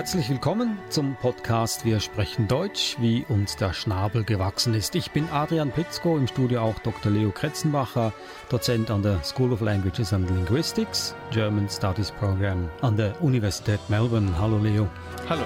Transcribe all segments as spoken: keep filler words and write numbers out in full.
Herzlich willkommen zum Podcast Wir sprechen Deutsch, wie uns der Schnabel gewachsen ist. Ich bin Adrian Plitzko, im Studio auch Doktor Leo Kretzenbacher, Dozent an der School of Languages and Linguistics, German Studies Program an der Universität Melbourne. Hallo Leo. Hallo.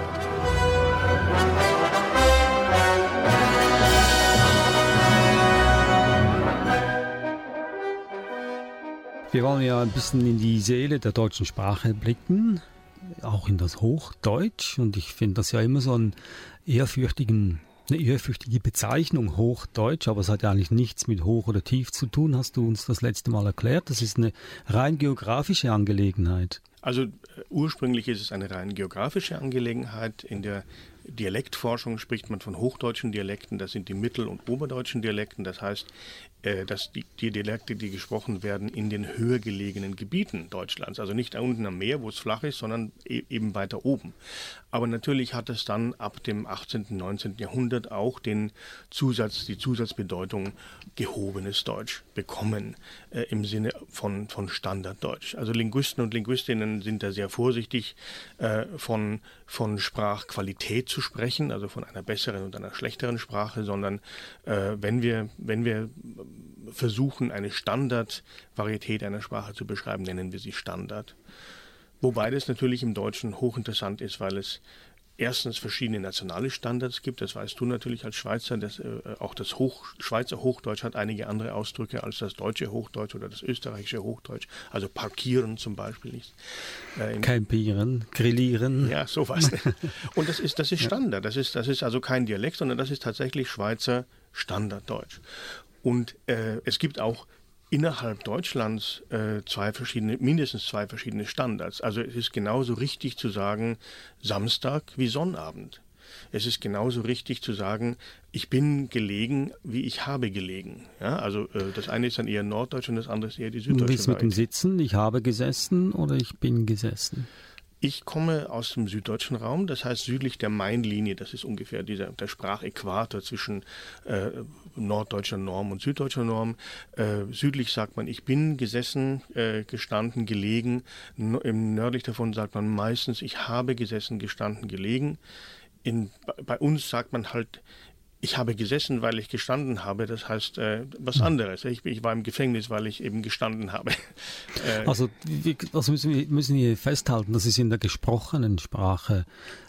Wir wollen ja ein bisschen in die Seele der deutschen Sprache blicken, auch in das Hochdeutsch. Und ich finde das ja immer so ein ehrfürchtigen, eine ehrfürchtige Bezeichnung, Hochdeutsch. Aber es hat ja eigentlich nichts mit hoch oder tief zu tun, hast du uns das letzte Mal erklärt. Das ist eine rein geografische Angelegenheit. Also äh, ursprünglich ist es eine rein geografische Angelegenheit. In der Dialektforschung spricht man von hochdeutschen Dialekten. Das sind die mittel- und oberdeutschen Dialekten. Das heißt, äh, dass die, die Dialekte, die gesprochen werden, in den höher gelegenen Gebieten Deutschlands, also nicht da unten am Meer, wo es flach ist, sondern e- eben weiter oben. Aber natürlich hat es dann ab dem achtzehnten, neunzehnten Jahrhundert auch den Zusatz, die Zusatzbedeutung gehobenes Deutsch bekommen, äh, im Sinne von, von Standarddeutsch. Also Linguisten und Linguistinnen sind da sehr vorsichtig, äh, von, von Sprachqualität zu sprechen, also von einer besseren und einer schlechteren Sprache, sondern äh, wenn wir, wenn wir versuchen, eine Standardvarietät einer Sprache zu beschreiben, nennen wir sie Standard. Wobei das natürlich im Deutschen hochinteressant ist, weil es erstens verschiedene nationale Standards gibt. Das weißt du natürlich als Schweizer. Das, äh, auch das Hoch, Schweizer Hochdeutsch hat einige andere Ausdrücke als das deutsche Hochdeutsch oder das österreichische Hochdeutsch. Also parkieren zum Beispiel nicht. Äh, Campieren, grillieren. Ja, sowas. Und das ist, das ist Standard. Das ist, das ist also kein Dialekt, sondern das ist tatsächlich Schweizer Standarddeutsch. Und äh, es gibt auch innerhalb Deutschlands äh, zwei verschiedene, mindestens zwei verschiedene Standards. Also es ist genauso richtig zu sagen Samstag wie Sonnabend. Es ist genauso richtig zu sagen, ich bin gelegen, wie ich habe gelegen. Ja, also äh, das eine ist dann eher Norddeutsch und das andere ist eher die Süddeutsche. Wie ist mit dem Sitzen? Ich habe gesessen oder ich bin gesessen? Ich komme aus dem süddeutschen Raum, das heißt südlich der Mainlinie, das ist ungefähr dieser, der Sprachäquator zwischen äh, norddeutscher Norm und süddeutscher Norm. Äh, südlich sagt man, ich bin gesessen, äh, gestanden, gelegen. No, im nördlich davon sagt man meistens, ich habe gesessen, gestanden, gelegen. In, bei uns sagt man halt, ich habe gesessen, weil ich gestanden habe. Das heißt äh, was anderes. Ich, ich war im Gefängnis, weil ich eben gestanden habe. äh, also wir, das müssen wir müssen wir festhalten. Das ist in der gesprochenen Sprache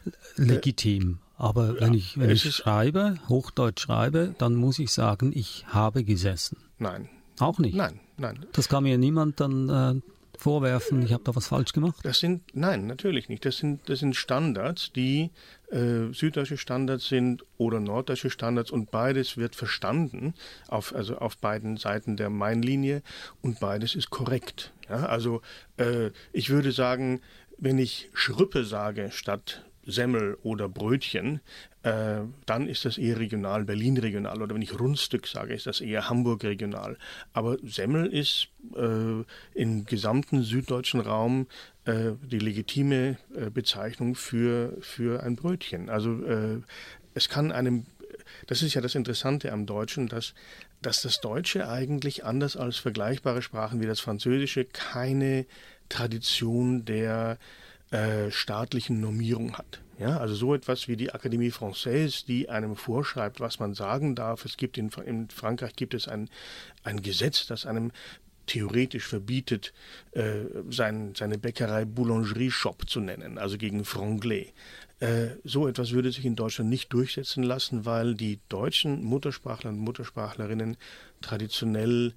legitim. Aber ja, wenn ich wenn ich schreibe, Hochdeutsch schreibe, dann muss ich sagen, ich habe gesessen. Nein. Auch nicht? Nein, nein. Das kann mir niemand dann äh, vorwerfen, ich habe da was falsch gemacht? Das sind, nein, natürlich nicht. Das sind, das sind Standards, die äh, süddeutsche Standards sind oder norddeutsche Standards und beides wird verstanden, auf, also auf beiden Seiten der Mainlinie und beides ist korrekt. Ja, also äh, ich würde sagen, wenn ich Schrippe sage statt Semmel oder Brötchen, äh, dann ist das eher regional, Berlin regional. Oder wenn ich Rundstück sage, ist das eher Hamburg regional. Aber Semmel ist äh, im gesamten süddeutschen Raum äh, die legitime äh, Bezeichnung für, für ein Brötchen. Also äh, es kann einem, das ist ja das Interessante am Deutschen, dass, dass das Deutsche eigentlich anders als vergleichbare Sprachen wie das Französische keine Tradition der Äh, staatlichen Normierung hat. Ja, also so etwas wie die Académie Française, die einem vorschreibt, was man sagen darf. Es gibt in, in Frankreich gibt es ein, ein Gesetz, das einem theoretisch verbietet, äh, sein, seine Bäckerei Boulangerie-Shop zu nennen, also gegen Franglais. Äh, so etwas würde sich in Deutschland nicht durchsetzen lassen, weil die deutschen Muttersprachler und Muttersprachlerinnen traditionell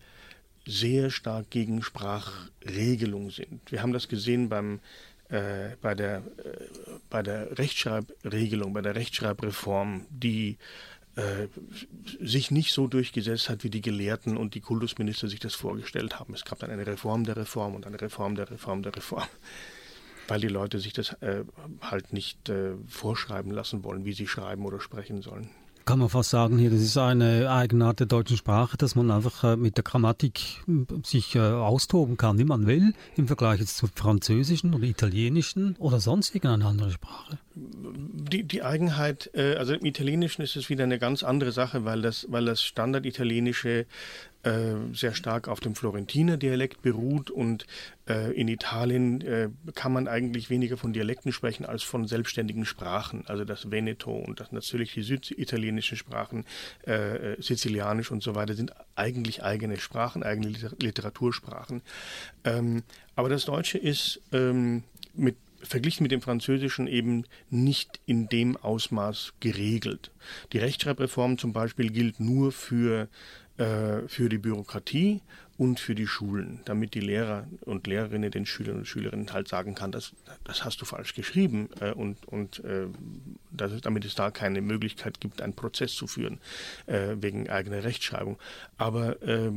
sehr stark gegen Sprachregelung sind. Wir haben das gesehen beim Äh, bei der, äh, bei der Rechtschreibregelung, bei der Rechtschreibreform, die äh, sich nicht so durchgesetzt hat, wie die Gelehrten und die Kultusminister sich das vorgestellt haben. Es gab dann eine Reform der Reform und eine Reform der Reform der Reform, weil die Leute sich das äh, halt nicht äh, vorschreiben lassen wollen, wie sie schreiben oder sprechen sollen. Kann man fast sagen, hier, das ist eine Eigenart der deutschen Sprache, dass man einfach äh, mit der Grammatik sich äh, austoben kann, wie man will, im Vergleich jetzt zur französischen oder italienischen oder sonst irgendeine andere Sprache. Die, die Eigenheit, äh, also im Italienischen ist es wieder eine ganz andere Sache, weil das, weil das Standarditalienische äh, sehr stark auf dem Florentiner Dialekt beruht und äh, in Italien äh, kann man eigentlich weniger von Dialekten sprechen als von selbstständigen Sprachen. Also das Veneto und das natürlich die süditalienischen Sprachen, äh, Sizilianisch und so weiter, sind eigentlich eigene Sprachen, eigene Literatursprachen. Ähm, aber das Deutsche ist ähm, mit verglichen mit dem Französischen eben nicht in dem Ausmaß geregelt. Die Rechtschreibreform zum Beispiel gilt nur für, äh, für die Bürokratie und für die Schulen, damit die Lehrer und Lehrerinnen den Schülern und Schülerinnen halt sagen kann, das, das hast du falsch geschrieben äh, und, und äh, das, damit es da keine Möglichkeit gibt, einen Prozess zu führen äh, wegen eigener Rechtschreibung. Aber äh,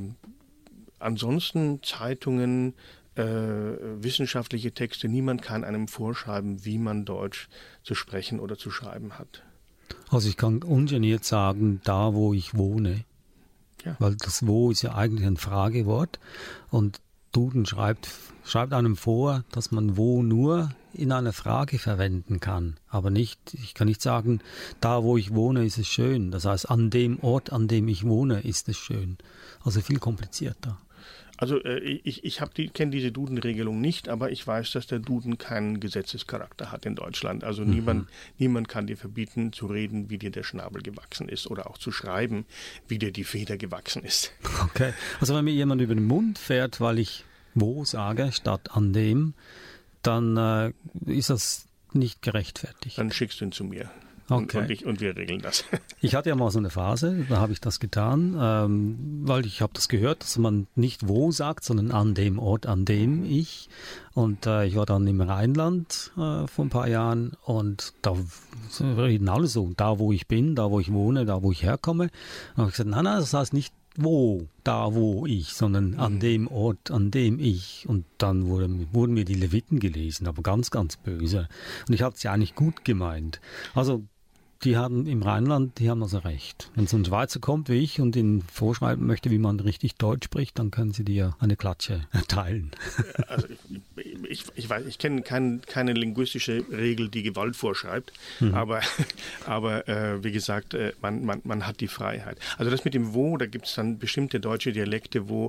ansonsten Zeitungen, Äh, wissenschaftliche Texte, niemand kann einem vorschreiben, wie man Deutsch zu sprechen oder zu schreiben hat. Also ich kann ungeniert sagen, da wo ich wohne, ja. Weil das wo ist ja eigentlich ein Fragewort und Duden schreibt, schreibt einem vor, dass man wo nur in einer Frage verwenden kann, aber nicht, ich kann nicht sagen, da wo ich wohne ist es schön, das heißt an dem Ort, an dem ich wohne ist es schön, also viel komplizierter. Also äh, ich, ich die, kenne diese Duden-Regelung nicht, aber ich weiß, dass der Duden keinen Gesetzescharakter hat in Deutschland. Also mhm. niemand, niemand kann dir verbieten zu reden, wie dir der Schnabel gewachsen ist oder auch zu schreiben, wie dir die Feder gewachsen ist. Okay, also wenn mir jemand über den Mund fährt, weil ich wo sage statt an dem, dann äh, ist das nicht gerechtfertigt. Dann schickst du ihn zu mir. Okay. Und, und, ich, und wir regeln das. Ich hatte ja mal so eine Phase, da habe ich das getan, ähm, weil ich habe das gehört, dass man nicht wo sagt, sondern an dem Ort, an dem ich. Und äh, ich war dann im Rheinland äh, vor ein paar Jahren und da reden alle so, da wo ich bin, da wo ich wohne, da wo ich herkomme. Und habe ich gesagt, nein, nein, das heißt nicht wo, da wo ich, sondern an mhm. dem Ort, an dem ich. Und dann wurde, wurden mir die Leviten gelesen, aber ganz, ganz böse. Und ich hatte es ja eigentlich gut gemeint. Also die haben im Rheinland, die haben also recht. Wenn so ein Schweizer kommt wie ich und ihnen vorschreiben möchte, wie man richtig Deutsch spricht, dann können sie dir eine Klatsche erteilen. Also ich, ich, ich weiß, ich kenne kein, keine linguistische Regel, die Gewalt vorschreibt, mhm. aber, aber äh, wie gesagt, äh, man, man, man hat die Freiheit. Also das mit dem Wo, da gibt es dann bestimmte deutsche Dialekte, wo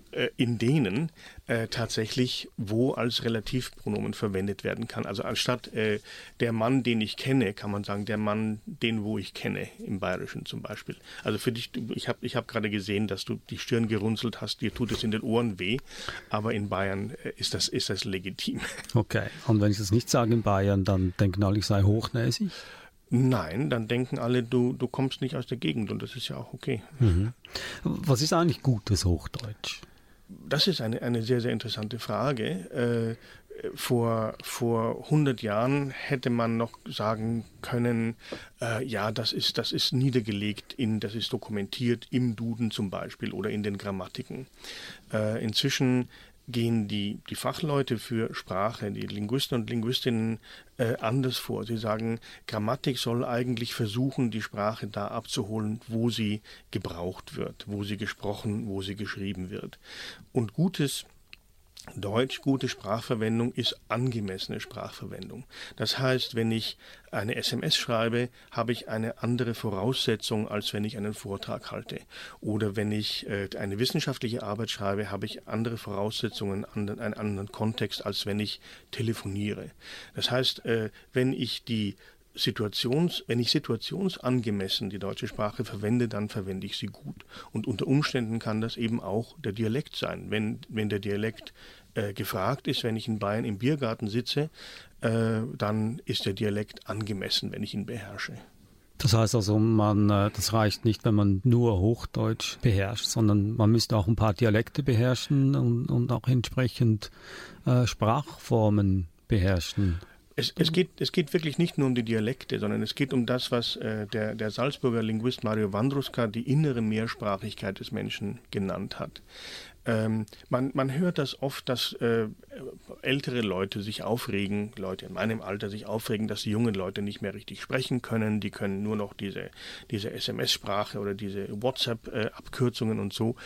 in denen äh, tatsächlich wo als Relativpronomen verwendet werden kann. Also anstatt äh, der Mann, den ich kenne, kann man sagen, der Mann, den wo ich kenne, im Bayerischen zum Beispiel. Also für dich, ich habe ich hab gerade gesehen, dass du die Stirn gerunzelt hast, dir tut es in den Ohren weh, aber in Bayern äh, ist, das, ist das legitim. Okay, und wenn ich das nicht sage in Bayern, dann denken alle, ich sei hochnäsig? Nein, dann denken alle, du, du kommst nicht aus der Gegend und das ist ja auch okay. Mhm. Was ist eigentlich gutes Hochdeutsch? Das ist eine, eine sehr, sehr interessante Frage. Äh, vor, vor hundert Jahren hätte man noch sagen können, äh, ja, das ist, das ist niedergelegt, in, das ist dokumentiert im Duden zum Beispiel oder in den Grammatiken. Äh, inzwischen gehen die, die Fachleute für Sprache, die Linguisten und Linguistinnen, äh, anders vor. Sie sagen, Grammatik soll eigentlich versuchen, die Sprache da abzuholen, wo sie gebraucht wird, wo sie gesprochen, wo sie geschrieben wird. Und gutes Deutsch, gute Sprachverwendung ist angemessene Sprachverwendung. Das heißt, wenn ich eine S M S schreibe, habe ich eine andere Voraussetzung, als wenn ich einen Vortrag halte. Oder wenn ich äh, eine wissenschaftliche Arbeit schreibe, habe ich andere Voraussetzungen, einen anderen Kontext, als wenn ich telefoniere. Das heißt, äh, wenn ich die Situations, wenn ich situationsangemessen die deutsche Sprache verwende, dann verwende ich sie gut. Und unter Umständen kann das eben auch der Dialekt sein. Wenn, wenn der Dialekt äh, gefragt ist, wenn ich in Bayern im Biergarten sitze, äh, dann ist der Dialekt angemessen, wenn ich ihn beherrsche. Das heißt also, man, das reicht nicht, wenn man nur Hochdeutsch beherrscht, sondern man müsste auch ein paar Dialekte beherrschen und, und auch entsprechend äh, Sprachformen beherrschen. Es, es, geht, es geht wirklich nicht nur um die Dialekte, sondern es geht um das, was äh, der, der Salzburger Linguist Mario Wandruska die innere Mehrsprachigkeit des Menschen genannt hat. Ähm, man, man hört das oft, dass äh, ältere Leute sich aufregen, Leute in meinem Alter sich aufregen, dass die jungen Leute nicht mehr richtig sprechen können. Die können nur noch diese, diese S M S-Sprache oder diese WhatsApp-Abkürzungen und so.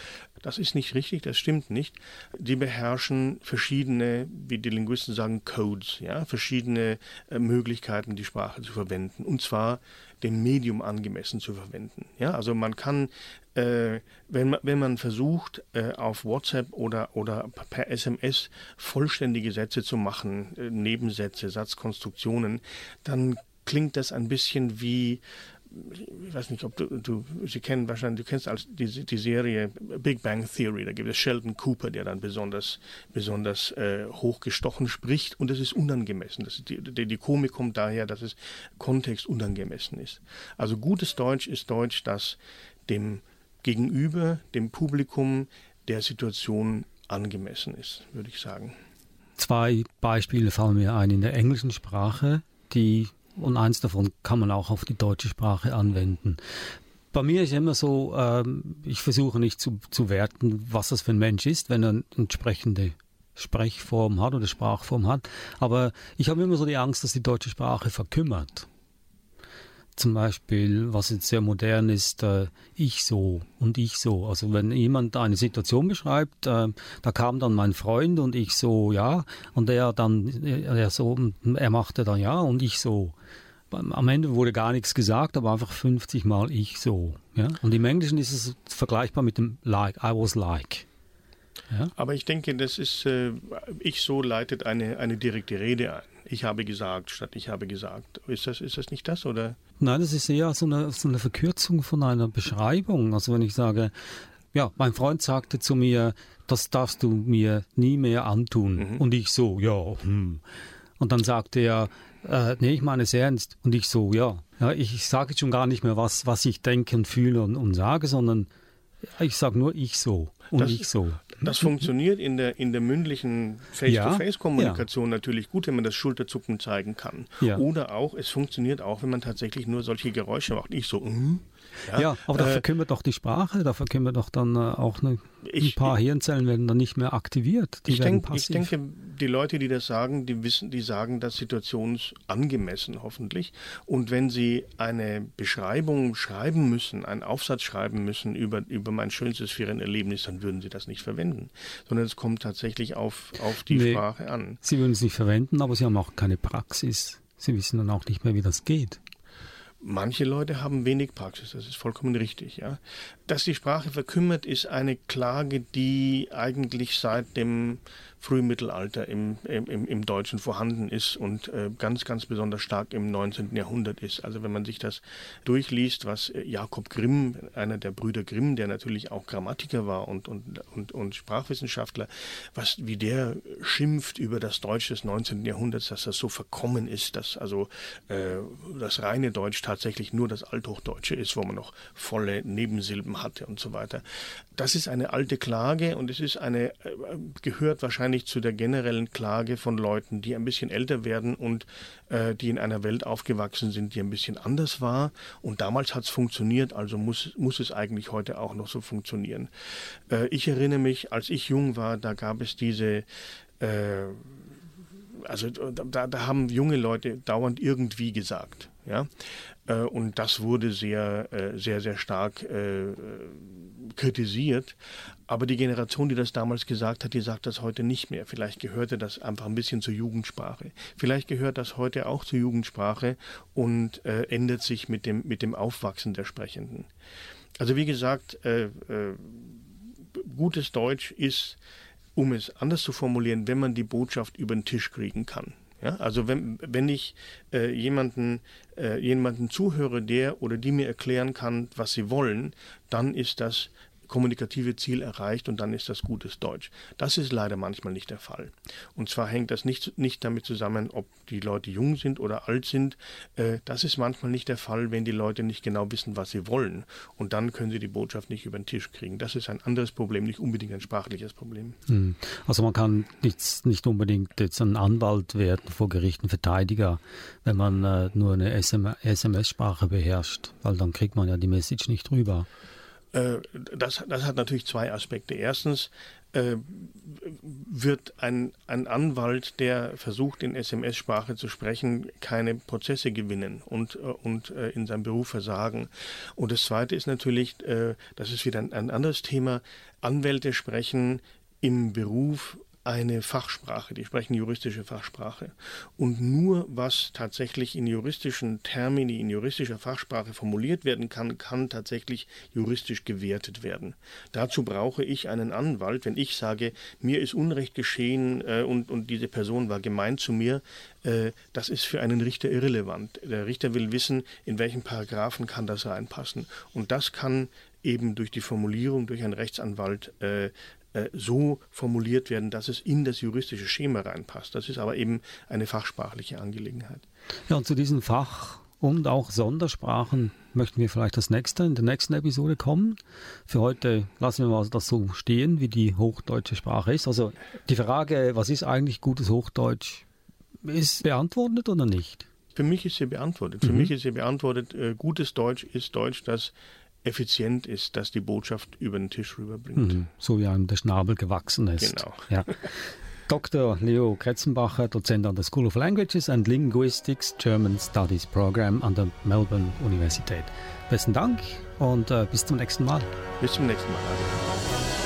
Das ist nicht richtig, das stimmt nicht. Die beherrschen verschiedene, wie die Linguisten sagen, Codes, ja, verschiedene äh, Möglichkeiten, die Sprache zu verwenden. Und zwar dem Medium angemessen zu verwenden. Ja, also man kann, äh, wenn, man, wenn man versucht, äh, auf WhatsApp oder, oder per S M S vollständige Sätze zu machen, äh, Nebensätze, Satzkonstruktionen, dann klingt das ein bisschen wie, ich weiß nicht, ob du, du Sie kennen wahrscheinlich, du kennst als die, die Serie Big Bang Theory, da gibt es Sheldon Cooper, der dann besonders, besonders äh, hochgestochen spricht und das ist unangemessen. Das ist die, die, die Komik kommt daher, dass es kontextunangemessen ist. Also gutes Deutsch ist Deutsch, das dem Gegenüber, dem Publikum der Situation angemessen ist, würde ich sagen. Zwei Beispiele fallen mir ein in der englischen Sprache, die und eins davon kann man auch auf die deutsche Sprache anwenden. Bei mir ist immer so, ähm, ich versuche nicht zu, zu werten, was das für ein Mensch ist, wenn er eine entsprechende Sprechform hat oder Sprachform hat. Aber ich habe immer so die Angst, dass die deutsche Sprache verkümmert. Zum Beispiel, was jetzt sehr modern ist, äh, ich so und ich so. Also wenn jemand eine Situation beschreibt, äh, da kam dann mein Freund und ich so, ja, und er dann, er so, er machte dann ja und ich so. Am Ende wurde gar nichts gesagt, aber einfach fünfzig Mal ich so. Ja? Und im Englischen ist es vergleichbar mit dem like, I was like. Ja? Aber ich denke, das ist, äh, ich so leitet eine, eine direkte Rede ein. Ich habe gesagt, statt ich habe gesagt. Ist das, ist das nicht das, oder? Nein, das ist eher so eine, so eine Verkürzung von einer Beschreibung. Also wenn ich sage, ja, mein Freund sagte zu mir, das darfst du mir nie mehr antun. Mhm. Und ich so, ja, hm. Und dann sagte er, äh, nee, ich meine es ernst. Und ich so, ja, ja ich, ich sage jetzt schon gar nicht mehr, was, was ich denke und fühle und, und sage, sondern ich sage nur ich so und das, ich so. Das funktioniert in der, in der mündlichen Face-to-Face-Kommunikation ja, ja. natürlich gut, wenn man das Schulterzucken zeigen kann. Ja. Oder auch, es funktioniert auch, wenn man tatsächlich nur solche Geräusche macht. Ich so, mm, ja, ja, aber da äh, verkümmert doch die Sprache, da verkümmert doch dann äh, auch eine, ich, ein paar Hirnzellen werden dann nicht mehr aktiviert. Die ich, werden denk, passiv. ich denke, die Leute, die das sagen, die wissen, die sagen das situationsangemessen hoffentlich. Und wenn sie eine Beschreibung schreiben müssen, einen Aufsatz schreiben müssen über, über mein schönstes Ferienerlebnis, dann würden sie das nicht verwenden. Sondern es kommt tatsächlich auf, auf die nee, Sprache an. Sie würden es nicht verwenden, aber sie haben auch keine Praxis. Sie wissen dann auch nicht mehr, wie das geht. Manche Leute haben wenig Praxis, das ist vollkommen richtig. Ja. Dass die Sprache verkümmert, ist eine Klage, die eigentlich seit dem Frühmittelalter im, im, im Deutschen vorhanden ist und äh, ganz, ganz besonders stark im neunzehnten Jahrhundert ist. Also wenn man sich das durchliest, was Jakob Grimm, einer der Brüder Grimm, der natürlich auch Grammatiker war und, und, und, und Sprachwissenschaftler, was, wie der schimpft über das Deutsch des neunzehnten Jahrhunderts, dass das so verkommen ist, dass also äh, das reine Deutsch tatsächlich nur das Althochdeutsche ist, wo man noch volle Nebensilben hatte und so weiter. Das ist eine alte Klage und es ist eine, äh, gehört wahrscheinlich zu der generellen Klage von Leuten, die ein bisschen älter werden und äh, die in einer Welt aufgewachsen sind, die ein bisschen anders war. Und damals hat es funktioniert, also muss, muss es eigentlich heute auch noch so funktionieren. Äh, ich erinnere mich, als ich jung war, da gab es diese äh, also da, da haben junge Leute dauernd irgendwie gesagt, ja, und das wurde sehr, sehr, sehr stark äh, kritisiert. Aber die Generation, die das damals gesagt hat, die sagt das heute nicht mehr. Vielleicht gehörte das einfach ein bisschen zur Jugendsprache. Vielleicht gehört das heute auch zur Jugendsprache und äh, ändert sich mit dem, mit dem Aufwachsen der Sprechenden. Also wie gesagt, äh, äh, gutes Deutsch ist, um es anders zu formulieren, wenn man die Botschaft über den Tisch kriegen kann. Ja, also wenn, wenn ich äh, jemanden, äh, jemanden zuhöre, der oder die mir erklären kann, was sie wollen, dann ist das kommunikative Ziel erreicht und dann ist das gutes Deutsch. Das ist leider manchmal nicht der Fall. Und zwar hängt das nicht, nicht damit zusammen, ob die Leute jung sind oder alt sind. Äh, das ist manchmal nicht der Fall, wenn die Leute nicht genau wissen, was sie wollen. Und dann können sie die Botschaft nicht über den Tisch kriegen. Das ist ein anderes Problem, nicht unbedingt ein sprachliches Problem. Also man kann nicht, nicht unbedingt jetzt ein Anwalt werden vor Gericht, ein Verteidiger, wenn man äh, nur eine S M S-Sprache beherrscht, weil dann kriegt man ja die Message nicht rüber. Äh, das, das hat natürlich zwei Aspekte. Erstens äh, wird ein, ein Anwalt, der versucht, in S M S-Sprache zu sprechen, keine Prozesse gewinnen und, äh, und äh, in seinem Beruf versagen. Und das Zweite ist natürlich, äh, das ist wieder ein, ein anderes Thema, Anwälte sprechen im Beruf eine Fachsprache, die sprechen juristische Fachsprache. Und nur was tatsächlich in juristischen Termini, in juristischer Fachsprache formuliert werden kann, kann tatsächlich juristisch gewertet werden. Dazu brauche ich einen Anwalt, wenn ich sage, mir ist Unrecht geschehen äh, und, und diese Person war gemein zu mir, äh, das ist für einen Richter irrelevant. Der Richter will wissen, in welchen Paragraphen kann das reinpassen. Und das kann eben durch die Formulierung durch einen Rechtsanwalt äh, so formuliert werden, dass es in das juristische Schema reinpasst. Das ist aber eben eine fachsprachliche Angelegenheit. Ja, und zu diesen Fach- und auch Sondersprachen möchten wir vielleicht das nächste in der nächsten Episode kommen. Für heute lassen wir mal das so stehen, wie die hochdeutsche Sprache ist. Also die Frage, was ist eigentlich gutes Hochdeutsch, ist beantwortet oder nicht? Für mich ist sie beantwortet. Mhm. Für mich ist sie beantwortet, äh, gutes Deutsch ist Deutsch, das effizient ist, dass die Botschaft über den Tisch rüberbringt. Mhm, so wie einem der Schnabel gewachsen ist. Genau. Ja. Doktor Leo Kretzenbacher, Dozent an der School of Languages and Linguistics German Studies Program an der Melbourne Universität. Besten Dank und äh, bis zum nächsten Mal. Bis zum nächsten Mal.